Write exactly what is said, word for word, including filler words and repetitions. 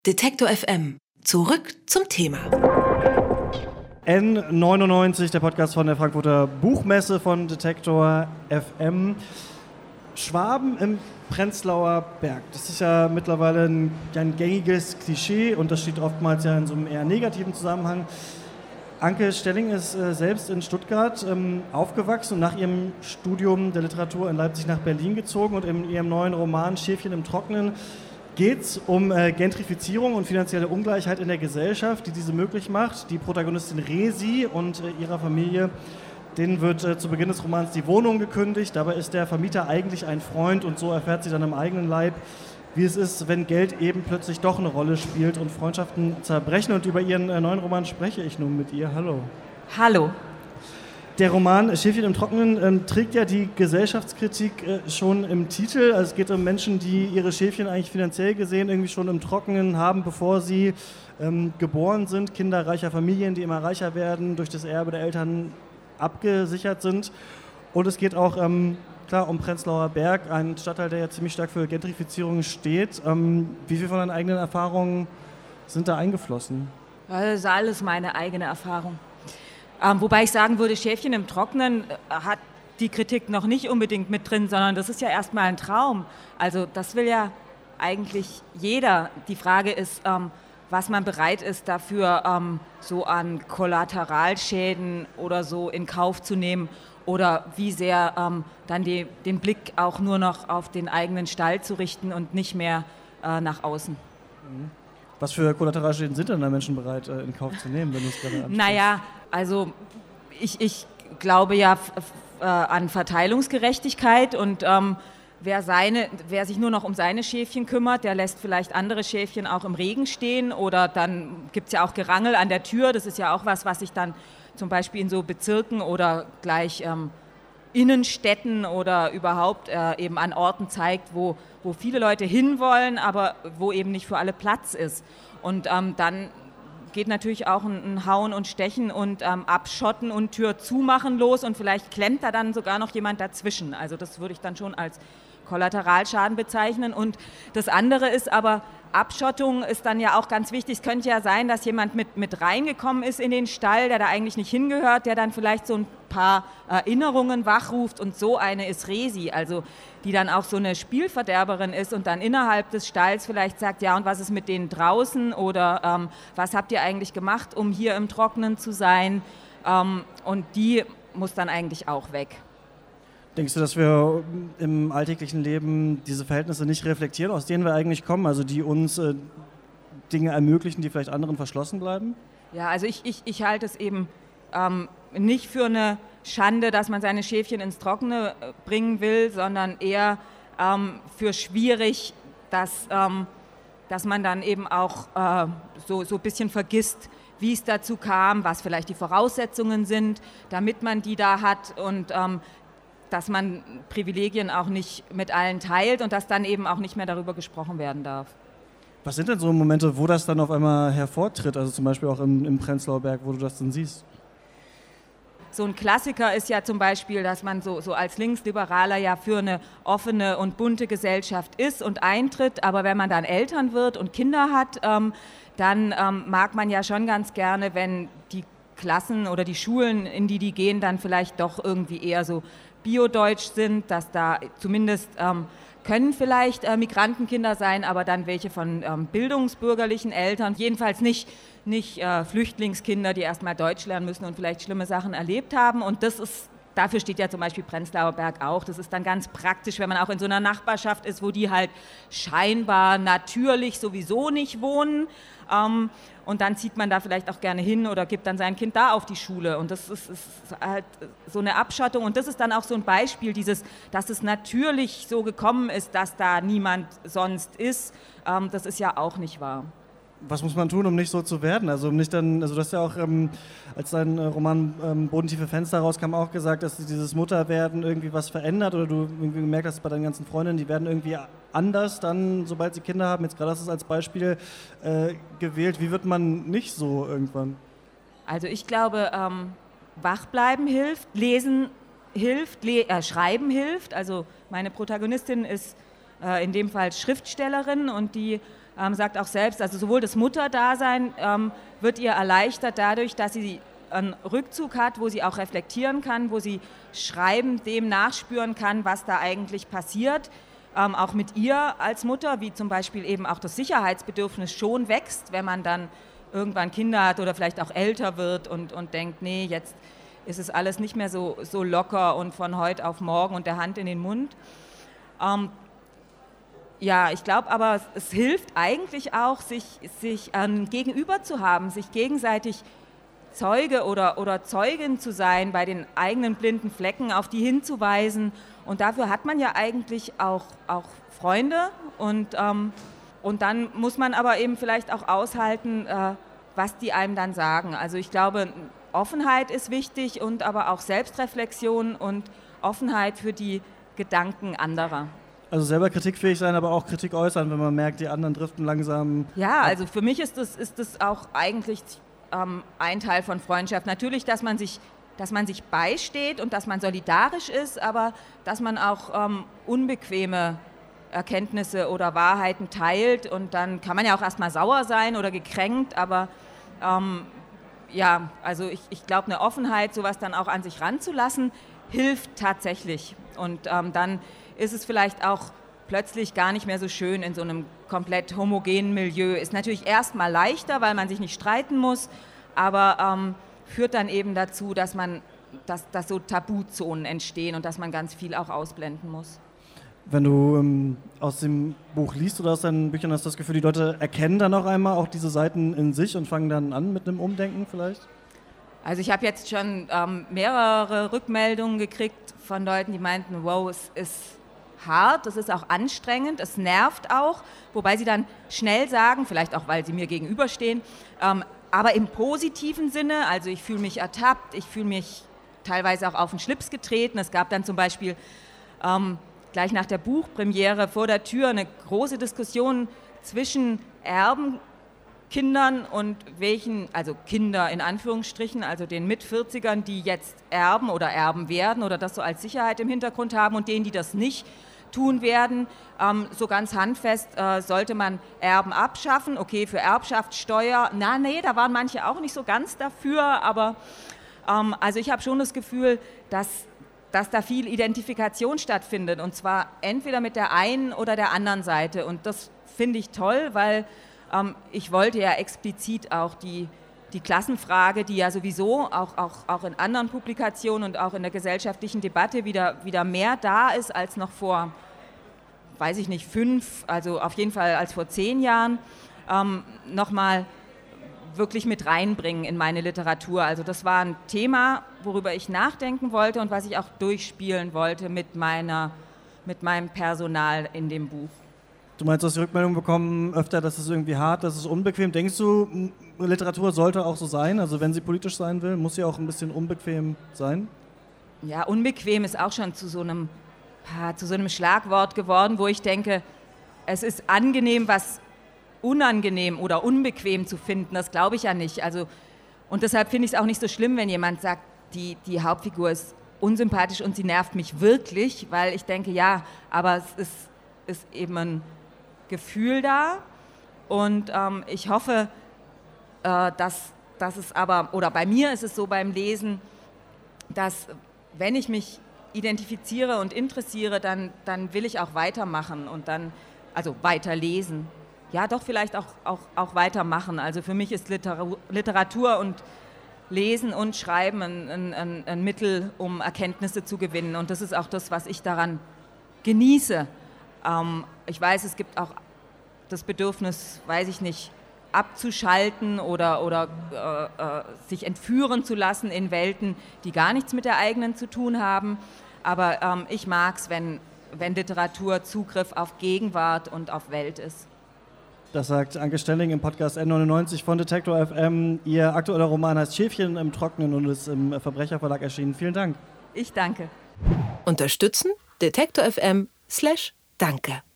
Detektor F M. Zurück zum Thema. N neunundneunzig, der Podcast von der Frankfurter Buchmesse von Detektor F M. Schwaben im Prenzlauer Berg. Das ist ja mittlerweile ein, ein gängiges Klischee und das steht oftmals ja in so einem eher negativen Zusammenhang. Anke Stelling ist äh, selbst in Stuttgart ähm, aufgewachsen und nach ihrem Studium der Literatur in Leipzig nach Berlin gezogen und in ihrem neuen Roman Schäfchen im Trockenen geht es um äh, Gentrifizierung und finanzielle Ungleichheit in der Gesellschaft, die diese möglich macht. Die Protagonistin Resi und äh, ihrer Familie, denen wird äh, zu Beginn des Romans die Wohnung gekündigt. Dabei ist der Vermieter eigentlich ein Freund und so erfährt sie dann im eigenen Leib, wie es ist, wenn Geld eben plötzlich doch eine Rolle spielt und Freundschaften zerbrechen. Und über ihren äh, neuen Roman spreche ich nun mit ihr. Hallo. Hallo. Der Roman Schäfchen im Trockenen ähm, trägt ja die Gesellschaftskritik äh, schon im Titel. Also es geht um Menschen, die ihre Schäfchen eigentlich finanziell gesehen irgendwie schon im Trockenen haben, bevor sie ähm, geboren sind. Kinder reicher Familien, die immer reicher werden, durch das Erbe der Eltern abgesichert sind. Und es geht auch ähm, klar um Prenzlauer Berg, ein Stadtteil, der ja ziemlich stark für Gentrifizierung steht. Ähm, wie viel von deinen eigenen Erfahrungen sind da eingeflossen? Das ist alles meine eigene Erfahrung. Ähm, wobei ich sagen würde, Schäfchen im Trocknen hat die Kritik noch nicht unbedingt mit drin, sondern das ist ja erstmal ein Traum. Also das will ja eigentlich jeder. Die Frage ist, ähm, was man bereit ist dafür ähm, so an Kollateralschäden oder so in Kauf zu nehmen oder wie sehr ähm, dann die, den Blick auch nur noch auf den eigenen Stall zu richten und nicht mehr äh, nach außen. Was für Kollateralschäden sind denn da Menschen bereit äh, in Kauf zu nehmen, wenn du es gerade ansprichst? Naja, also ich, ich glaube ja f- f- äh, an Verteilungsgerechtigkeit und ähm, wer, seine, wer sich nur noch um seine Schäfchen kümmert, der lässt vielleicht andere Schäfchen auch im Regen stehen oder dann gibt es ja auch Gerangel an der Tür. Das ist ja auch was, was sich dann zum Beispiel in so Bezirken oder gleich ähm, Innenstädten oder überhaupt äh, eben an Orten zeigt, wo, wo viele Leute hinwollen, aber wo eben nicht für alle Platz ist. Und ähm, dann geht natürlich auch ein, ein Hauen und Stechen und ähm, Abschotten und Tür zumachen los und vielleicht klemmt da dann sogar noch jemand dazwischen. Also das würde ich dann schon als Kollateralschaden bezeichnen. Und das andere ist aber, Abschottung ist dann ja auch ganz wichtig. Es könnte ja sein, dass jemand mit, mit reingekommen ist in den Stall, der da eigentlich nicht hingehört, der dann vielleicht so ein paar Erinnerungen wachruft und so eine ist Resi, also die dann auch so eine Spielverderberin ist und dann innerhalb des Stalls vielleicht sagt, ja und was ist mit denen draußen oder ähm, was habt ihr eigentlich gemacht, um hier im Trockenen zu sein, ähm, und die muss dann eigentlich auch weg. Denkst du, dass wir im alltäglichen Leben diese Verhältnisse nicht reflektieren, aus denen wir eigentlich kommen, also die uns äh, Dinge ermöglichen, die vielleicht anderen verschlossen bleiben? Ja, also ich, ich, ich halte es eben ähm, nicht für eine Schande, dass man seine Schäfchen ins Trockene bringen will, sondern eher ähm, für schwierig, dass, ähm, dass man dann eben auch äh, so, so ein bisschen vergisst, wie es dazu kam, was vielleicht die Voraussetzungen sind, damit man die da hat und ähm, dass man Privilegien auch nicht mit allen teilt und dass dann eben auch nicht mehr darüber gesprochen werden darf. Was sind denn so Momente, wo das dann auf einmal hervortritt, also zum Beispiel auch im, im Prenzlauer Berg, wo du das dann siehst? So ein Klassiker ist ja zum Beispiel, dass man so, so als Linksliberaler ja für eine offene und bunte Gesellschaft ist und eintritt, aber wenn man dann Eltern wird und Kinder hat, ähm, dann ähm, mag man ja schon ganz gerne, wenn die Klassen oder die Schulen, in die die gehen, dann vielleicht doch irgendwie eher so biodeutsch sind, dass da zumindest ähm, können vielleicht äh, Migrantenkinder sein, aber dann welche von ähm, bildungsbürgerlichen Eltern, jedenfalls nicht, nicht äh, Flüchtlingskinder, die erstmal Deutsch lernen müssen und vielleicht schlimme Sachen erlebt haben. Und das ist, dafür steht ja zum Beispiel Prenzlauer Berg auch. Das ist dann ganz praktisch, wenn man auch in so einer Nachbarschaft ist, wo die halt scheinbar natürlich sowieso nicht wohnen. Ähm, und dann zieht man da vielleicht auch gerne hin oder gibt dann sein Kind da auf die Schule. Und das ist, ist halt so eine Abschottung. Und das ist dann auch so ein Beispiel, dieses, dass es natürlich so gekommen ist, dass da niemand sonst ist. Ähm, das ist ja auch nicht wahr. Was muss man tun, um nicht so zu werden? Also um nicht dann, also du hast ja auch, ähm, als dein äh, Roman ähm, Bodentiefe Fenster rauskam, auch gesagt, dass dieses Mutterwerden irgendwie was verändert oder du irgendwie gemerkt hast bei deinen ganzen Freundinnen, die werden irgendwie anders dann, sobald sie Kinder haben. Jetzt gerade hast du es als Beispiel äh, gewählt. Wie wird man nicht so irgendwann? Also ich glaube, ähm, wachbleiben hilft, lesen hilft, le- äh, schreiben hilft. Also meine Protagonistin ist äh, in dem Fall Schriftstellerin und die ähm, sagt auch selbst, also sowohl das Mutterdasein ähm, wird ihr erleichtert dadurch, dass sie einen Rückzug hat, wo sie auch reflektieren kann, wo sie schreibend dem nachspüren kann, was da eigentlich passiert. Ähm, auch mit ihr als Mutter, wie zum Beispiel eben auch das Sicherheitsbedürfnis schon wächst, wenn man dann irgendwann Kinder hat oder vielleicht auch älter wird und, und denkt, nee, jetzt ist es alles nicht mehr so, so locker und von heute auf morgen und der Hand in den Mund. Ähm, ja, ich glaube aber, es, es hilft eigentlich auch, sich, sich ähm, gegenüber zu haben, sich gegenseitig Zeuge oder, oder Zeugin zu sein bei den eigenen blinden Flecken, auf die hinzuweisen. Und dafür hat man ja eigentlich auch, auch Freunde. Und, ähm, und dann muss man aber eben vielleicht auch aushalten, äh, was die einem dann sagen. Also ich glaube, Offenheit ist wichtig und aber auch Selbstreflexion und Offenheit für die Gedanken anderer. Also selber kritikfähig sein, aber auch Kritik äußern, wenn man merkt, die anderen driften langsam. Ja, also für mich ist das, ist das auch eigentlich ähm, ein Teil von Freundschaft. Natürlich, dass man sich, dass man sich beisteht und dass man solidarisch ist, aber dass man auch ähm, unbequeme Erkenntnisse oder Wahrheiten teilt. Und dann kann man ja auch erstmal sauer sein oder gekränkt, aber ähm, ja, also ich, ich glaube, eine Offenheit, sowas dann auch an sich ranzulassen, hilft tatsächlich. Und ähm, dann ist es vielleicht auch plötzlich gar nicht mehr so schön in so einem komplett homogenen Milieu. Ist natürlich erstmal leichter, weil man sich nicht streiten muss, aber ähm, führt dann eben dazu, dass man, dass, dass so Tabuzonen entstehen und dass man ganz viel auch ausblenden muss. Wenn du ähm, aus dem Buch liest oder aus deinen Büchern, hast du das Gefühl, die Leute erkennen dann auch einmal auch diese Seiten in sich und fangen dann an mit einem Umdenken vielleicht? Also ich habe jetzt schon ähm, mehrere Rückmeldungen gekriegt von Leuten, die meinten, wow, es ist hart, es ist auch anstrengend, es nervt auch, wobei sie dann schnell sagen, vielleicht auch, weil sie mir gegenüberstehen, ähm, aber im positiven Sinne, also ich fühle mich ertappt, ich fühle mich teilweise auch auf den Schlips getreten. Es gab dann zum Beispiel ähm, gleich nach der Buchpremiere vor der Tür eine große Diskussion zwischen Erbenkindern und welchen, also Kinder in Anführungsstrichen, also den Mitvierzigern, die jetzt erben oder erben werden oder das so als Sicherheit im Hintergrund haben und denen, die das nicht tun werden. Ähm, so ganz handfest äh, sollte man Erben abschaffen. Okay, für Erbschaftssteuer, na nee, da waren manche auch nicht so ganz dafür, aber ähm, also ich habe schon das Gefühl, dass dass da viel Identifikation stattfindet und zwar entweder mit der einen oder der anderen Seite und das finde ich toll, weil ähm, ich wollte ja explizit auch die, die Klassenfrage, die ja sowieso auch, auch, auch in anderen Publikationen und auch in der gesellschaftlichen Debatte wieder, wieder mehr da ist als noch vor, weiß ich nicht, fünf, also auf jeden Fall als vor zehn Jahren, ähm, nochmal wirklich mit reinbringen in meine Literatur. Also das war ein Thema, worüber ich nachdenken wollte und was ich auch durchspielen wollte mit, meiner, mit meinem Personal in dem Buch. Du meinst, du hast die Rückmeldung bekommen öfter, dass es irgendwie hart, dass es unbequem. Denkst du, Literatur sollte auch so sein? Also wenn sie politisch sein will, muss sie auch ein bisschen unbequem sein? Ja, unbequem ist auch schon zu so einem, zu so einem Schlagwort geworden, wo ich denke, es ist angenehm, was unangenehm oder unbequem zu finden, das glaube ich ja nicht. Also, und deshalb finde ich es auch nicht so schlimm, wenn jemand sagt, die, die Hauptfigur ist unsympathisch und sie nervt mich wirklich, weil ich denke, ja, aber es ist, ist eben ein Gefühl da und ähm, ich hoffe, äh, dass, dass es aber, oder bei mir ist es so beim Lesen, dass wenn ich mich identifiziere und interessiere, dann, dann will ich auch weitermachen und dann, also weiterlesen. Ja, doch vielleicht auch, auch, auch weitermachen. Also für mich ist Literatur und Lesen und Schreiben ein, ein, ein Mittel, um Erkenntnisse zu gewinnen. Und das ist auch das, was ich daran genieße. Ähm, ich weiß, es gibt auch das Bedürfnis, weiß ich nicht, abzuschalten oder, oder äh, äh, sich entführen zu lassen in Welten, die gar nichts mit der eigenen zu tun haben. Aber ähm, ich mag es, wenn, wenn Literatur Zugriff auf Gegenwart und auf Welt ist. Das sagt Anke Stelling im Podcast N neunundneunzig von Detektor F M. Ihr aktueller Roman heißt Schäfchen im Trockenen und ist im Verbrecherverlag erschienen. Vielen Dank. Ich danke. Unterstützen Detektor F M slash Danke.